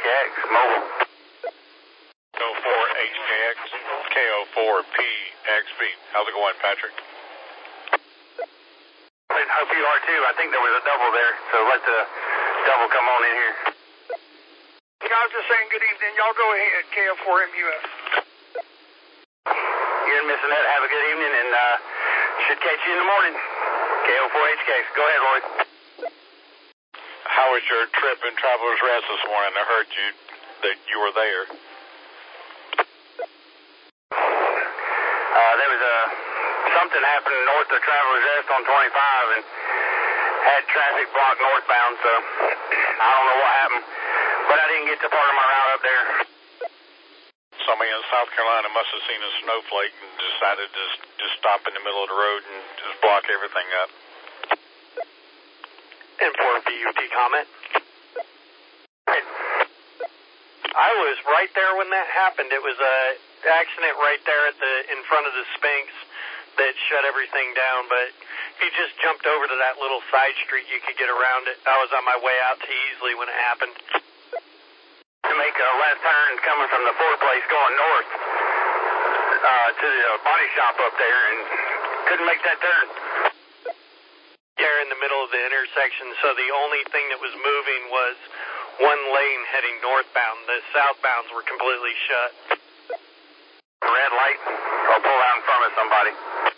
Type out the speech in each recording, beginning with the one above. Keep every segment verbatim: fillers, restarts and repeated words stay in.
K X, mobile. K O four H K X, K O four P X B. How's it going, Patrick? I hope you are too. I think there was a double there, so let the double come on in here. Yeah, I was just saying good evening. Y'all go ahead, K O four M U F. You and Miss Annette have a good evening, and uh, should catch you in the morning. K O four H K X. Go ahead, Lloyd. How was your trip in Traveler's Rest this morning? I heard you that you were there. Uh, there was a something happened north of Traveler's Rest on twenty-five, and had traffic blocked northbound. So I don't know what happened, but I didn't get to part of my route up there. Somebody in South Carolina must have seen a snowflake and decided to just, just stop in the middle of the road and just block everything up. And for a B U T comment. I was right there when that happened. It was a accident right there at the in front of the Sphinx that shut everything down, but if you just jumped over to that little side street, you could get around it. I was on my way out to Easley when it happened. To make a left turn coming from the Ford place going north uh, to the body shop up there, and couldn't make that turn. There in the middle of the intersection, so the only thing that was moving was one lane heading northbound. The southbounds were completely shut. Red light or pull out in front of somebody?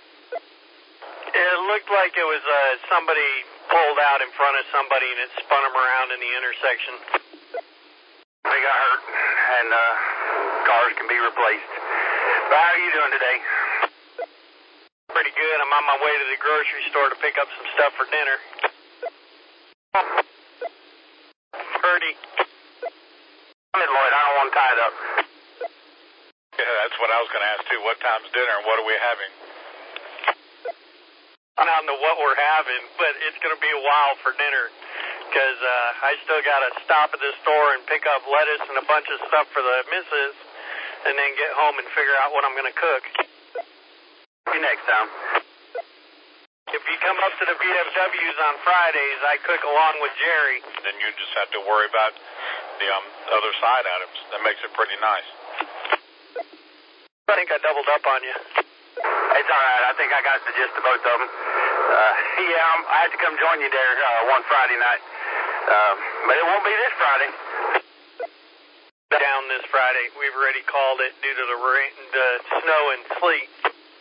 It looked like it was uh, somebody pulled out in front of somebody and it spun them around in the intersection. They got hurt, and uh, cars can be replaced. But how are you doing today? Pretty good. I'm on my way to the grocery store to pick up some stuff for dinner. Purdy. Come in, Lloyd. I don't want to tie it up. Yeah, that's what I was going to ask too. What time's dinner and what are we having? I don't know what we're having, but it's going to be a while for dinner because uh, I still got to stop at the store and pick up lettuce and a bunch of stuff for the missus and then get home and figure out what I'm going to cook. See you next time. If you come up to the V F Ws on Fridays, I cook along with Jerry. Then you just have to worry about the um, other side items. That makes it pretty nice. I think I doubled up on you. It's all right. I think I got the gist of both of them. Uh, yeah, I'm, I had to come join you there uh, one Friday night. Uh, but it won't be this Friday. Down this Friday. We've already called it due to the rain, the snow and sleet.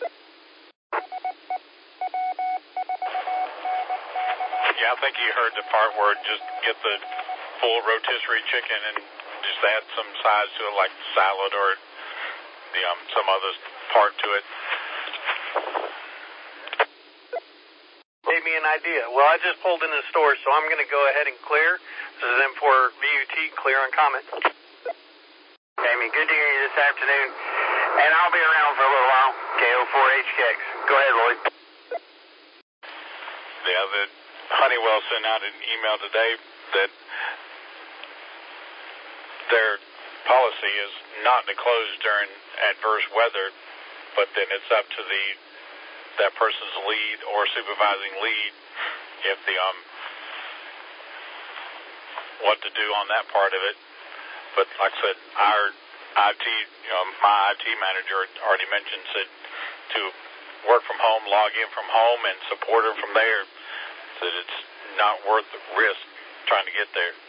Yeah, I think you heard the part where just get the full rotisserie chicken and just add some sides to it, like salad or the um some other part to it. Gave me an idea. Well, I just pulled in the store, so I'm going to go ahead and clear. This is M for V U T, clear on comment. Jamie, good to hear you this afternoon. And I'll be around for a little while. K O four H K X. Go ahead, Lloyd. Yeah, the Honeywell sent out an email today that their policy is not to close during adverse weather, but then it's up to the that person's lead or supervising lead if the um what to do on that part of it. But like I said, our I T, you know, my I T manager already mentioned said to work from home, log in from home, and support her from there. That it's not worth the risk trying to get there.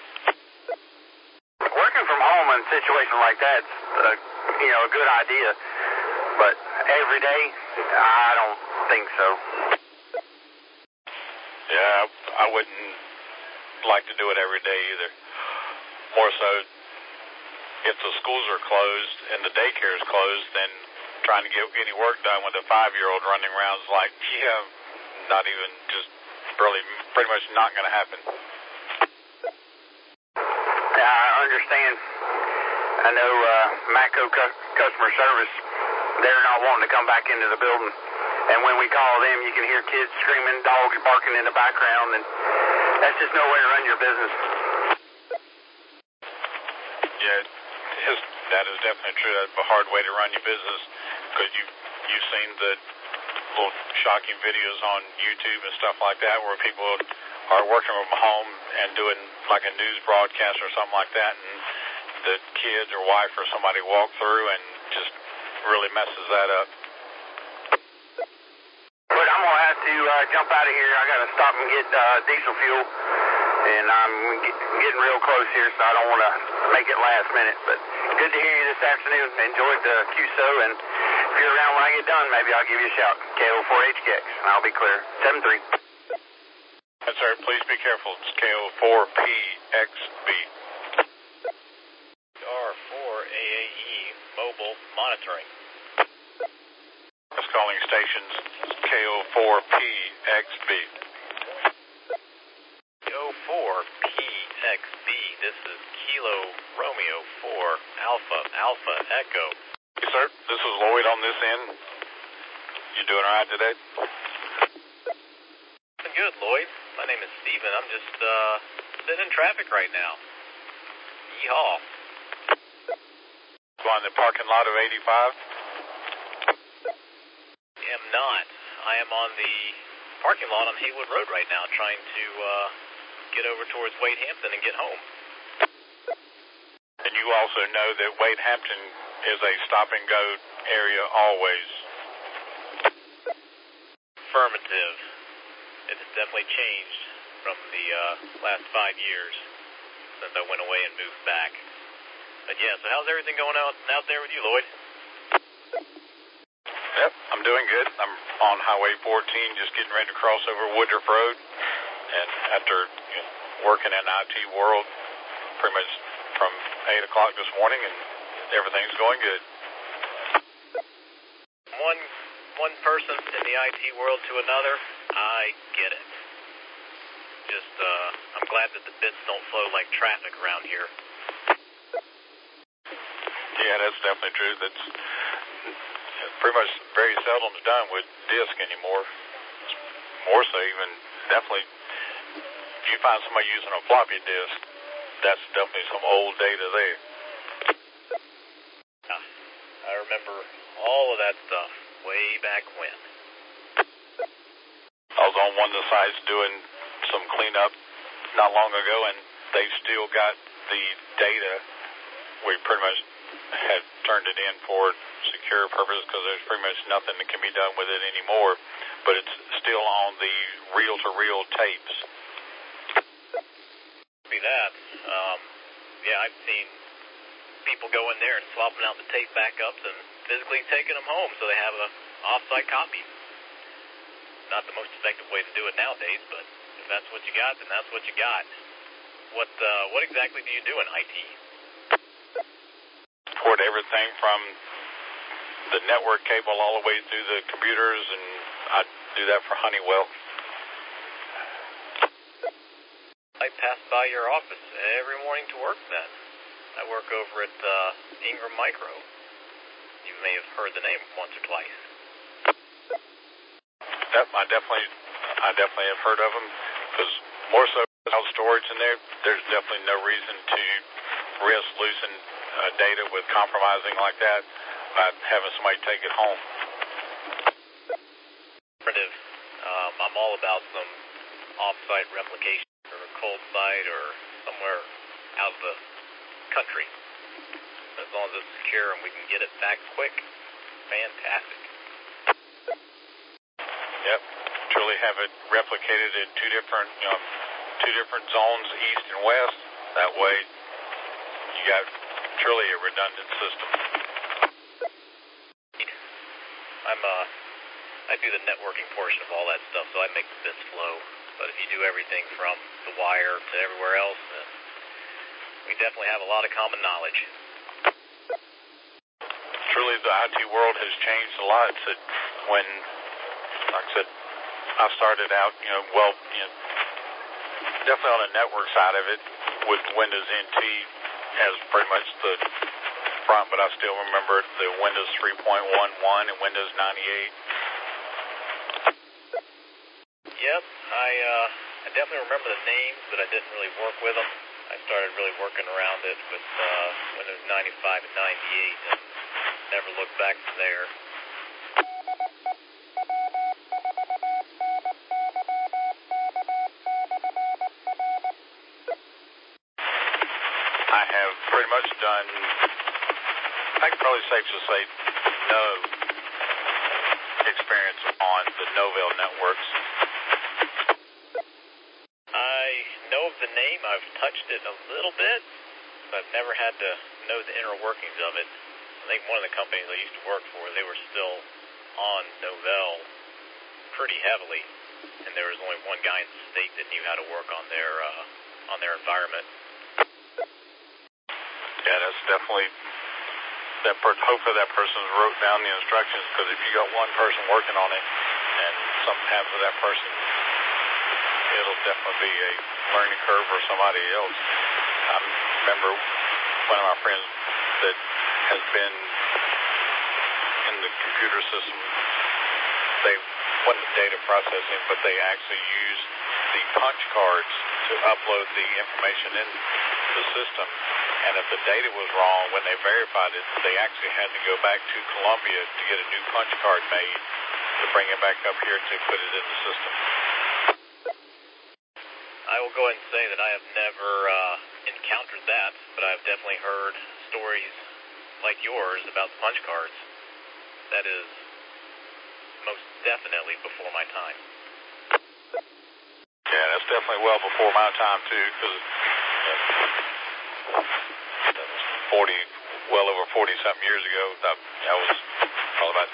Working from home in a situation like that's uh, you know, a good idea, but every day, I don't think so. Yeah, I wouldn't like to do it every day either. More so, if the schools are closed and the daycare is closed, then trying to get any work done with a five-year-old running around is like, yeah, not even just really, pretty much not going to happen. Yeah, I understand. I know uh, Matco cu- customer service, they're not wanting to come back into the building. And when we call them, you can hear kids screaming, dogs barking in the background, and that's just no way to run your business. Yeah, it is, that is definitely true. That's a hard way to run your business because you, you've seen the little shocking videos on YouTube and stuff like that where people are working from home and doing like a news broadcast or something like that, and the kids or wife or somebody walk through and just really messes that up. But I'm going to have to uh, jump out of here. I got to stop and get uh, diesel fuel. And I'm get, getting real close here, so I don't want to make it last minute. But good to hear you this afternoon. Enjoyed the Q S O, and if you're around when I get done, maybe I'll give you a shout. K O four H K X, and I'll be clear. seven three. Yes, sir. Please be careful. It's K O four P X B. R four A A E, mobile monitoring. That's calling stations K O four P X B. K O four P X B, this is Kilo Romeo four Alpha Alpha Echo. Yes, sir. This is Lloyd on this end. You doing all right today? Doing good, Lloyd. My name is Steven. I'm just uh, sitting in traffic right now. Yeehaw. Go on the parking lot of eighty-five? Am not. I am on the parking lot on Haywood Road right now trying to uh, get over towards Wade Hampton and get home. And you also know that Wade Hampton is a stop-and-go area always. Affirmative. It has definitely changed from the uh, last five years since I went away and moved back. But yeah, so how's everything going out, out there with you, Lloyd? Yep, I'm doing good. I'm on Highway fourteen, just getting ready to cross over Woodruff Road. And after you know, working in I T world pretty much from eight o'clock this morning, and everything's going good. One one person in the I T world to another, I get it. Just, uh, I'm glad that the bits don't flow like traffic around here. Yeah, that's definitely true. That's pretty much very seldom done with disk anymore. More so even, definitely, if you find somebody using a floppy disk, that's definitely some old data there. Yeah, I remember all of that stuff way back when. I was on one of the sites doing some cleanup not long ago, and they still got the data. We pretty much had turned it in for secure purposes because there's pretty much nothing that can be done with it anymore, but it's still on the reel-to-reel tapes. See that. Um, yeah, I've seen people go in there and swapping out the tape backups and physically taking them home so they have a off-site copy. Not the most effective way to do it nowadays, but if that's what you got, then that's what you got. What uh, what exactly do you do in I T? Support everything from the network cable all the way through the computers, and I do that for Honeywell. I pass by your office every morning to work then. I work over at uh, Ingram Micro. You may have heard the name once or twice. Yep, I definitely, I definitely have heard of them, because more so without storage in there, there's definitely no reason to risk losing uh, data with compromising like that by having somebody take it home. Um, I'm all about some off-site replication or a cold site or somewhere out of the country. As long as it's secure and we can get it back quick, fantastic. Yep, truly have it replicated in two different, you know, two different zones, east and west. That way, you got truly a redundant system. I'm uh, I do the networking portion of all that stuff, so I make the bits flow. But if you do everything from the wire to everywhere else, then we definitely have a lot of common knowledge. Truly, the I T world has changed a lot. So when, like I said, I started out, you know, well, you know, definitely on the network side of it with Windows N T as pretty much the front, but I still remember the Windows three point eleven and Windows ninety-eight. Yep, I uh, I definitely remember the names, but I didn't really work with them. I started really working around it with uh, Windows ninety-five and ninety-eight, and never looked back from there. I I have pretty much done, I think probably safe to say, no experience on the Novell networks. I know of the name. I've touched it a little bit, but I've never had to know the inner workings of it. I think one of the companies I used to work for, they were still on Novell pretty heavily, and there was only one guy in the state that knew how to work on their uh, on their environment. Yeah, that's definitely that. Per hopefully, that person wrote down the instructions, because if you got one person working on it and something happens to that person, it'll definitely be a learning curve for somebody else. I remember one of my friends that has been in the computer system. They wasn't data processing, but they actually used the punch cards to upload the information in the system. And if the data was wrong, when they verified it, they actually had to go back to Columbia to get a new punch card made to bring it back up here to put it in the system. I will go ahead and say that I have never uh, encountered that, but I've definitely heard stories like yours about the punch cards. That is most definitely before my time. Yeah, that's definitely well before my time, too, because that was forty, well over forty-something years ago. I, I was probably about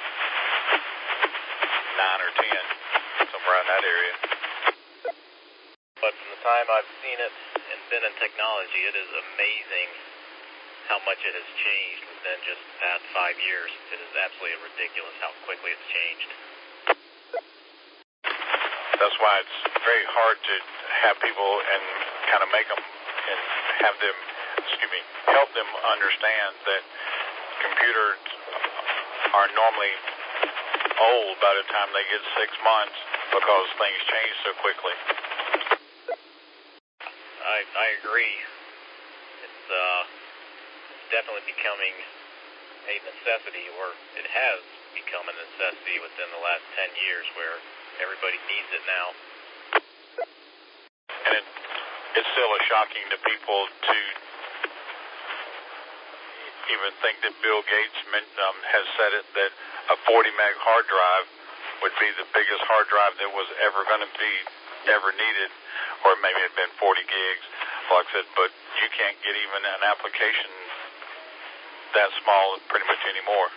nine or ten, somewhere around that area. But from the time I've seen it and been in technology, it is amazing how much it has changed within just the past five years. It is absolutely ridiculous how quickly it's changed. That's why it's very hard to have people and kind of make them and have them, excuse me, help them understand that computers are normally old by the time they get six months because things change so quickly. I, I agree. It's uh, definitely becoming a necessity, or it has become a necessity within the last ten years, where everybody needs it now. And it, it's still a shocking to people to even think that Bill Gates meant, um, has said it, that a forty meg hard drive would be the biggest hard drive that was ever going to be ever needed, or maybe it had been forty gigs, like I said, but you can't get even an application that small pretty much anymore.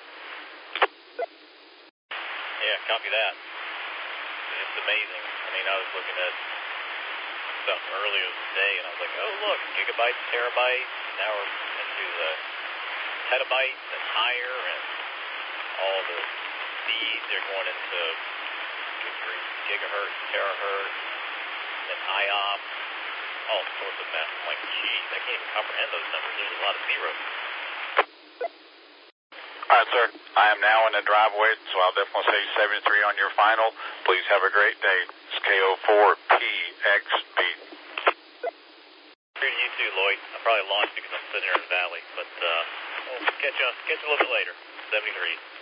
Yeah, copy that. It's amazing. I mean, I was looking at stuff earlier today, and I was like, oh, look, gigabytes, terabytes. Now we're into the petabytes and higher, and all the speeds are going into gigahertz, terahertz, and I O P S, all sorts of mess. I'm like, geez, I can't even comprehend those numbers. There's a lot of zeros. All right, sir. I am now in the driveway, so I'll definitely say seventy-three on your final. Please have a great day. It's K O four P X B. Here to you too, Lloyd. I probably lost you because I'm sitting here in the valley, but uh, we'll catch you, catch you a little bit later. seventy-three.